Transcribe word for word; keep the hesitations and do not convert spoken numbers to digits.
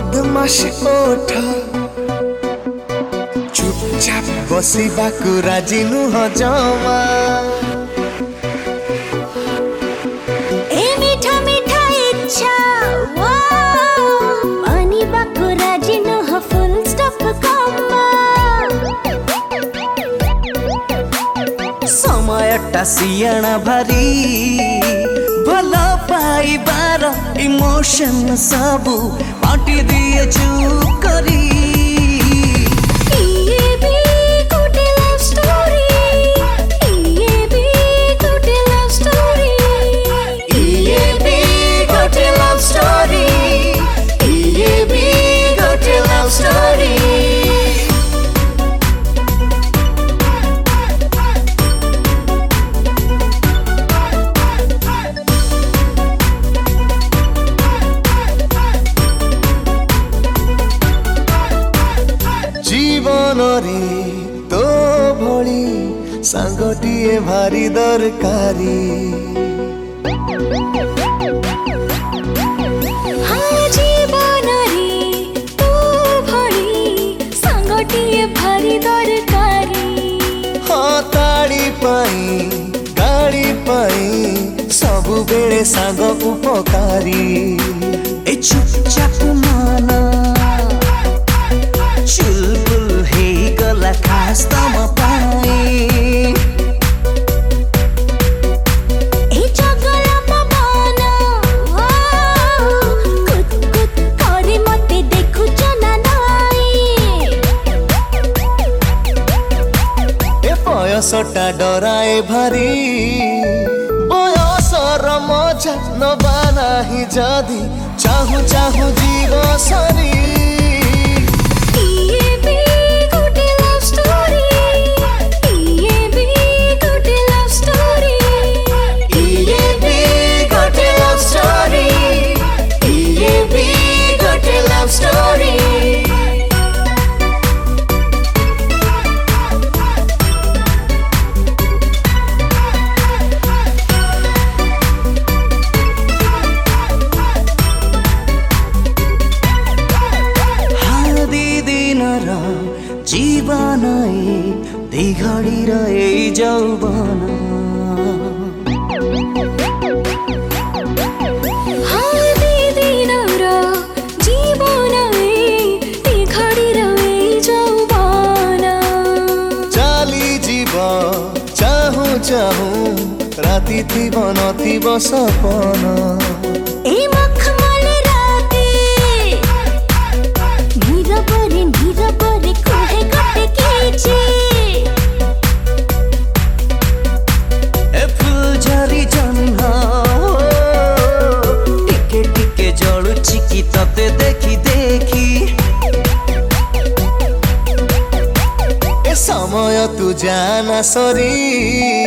बदमाश ओठ चुपचाप बसिबाकु राजी नुह जमा ए मीठा मीठा इच्छा मानिबाकु राजी नुह फुल स्टॉप कमा समयटा सियाणा भारी भल पाइबार इमोशन सबू बाटी दिए चुप करी जीवन रे तो भली सांगटिए भारी दरकारी हाँ जीवन रे तो भली सांगटिए भारी दरकारी हाँ ताड़ी पाई गाड़ी पाई सबु बेले सांग उपकारी ए चुपचाप माना चुलबुल हे गला खास तम पाई ए जगला पवन कुत कुत करे मते देखु जना नाई ए बयसटा डराए भारी बयसर मजा नबा नाही जदि चाहु चाहु जीव सरी जीवन दिघड़ी रहे जौवन हाँ दिन जीवन दिघड़ी रहे जौवन चाली जीव चाहू चाहू राति थिब नथिब सपन ए मखमल राते नीरबरे नीरबरे कोहे गटे केचे ए फुलझरी जन्ह टिके टिके जलुछि कि तते देखी देखी ए समय तू जाना सरी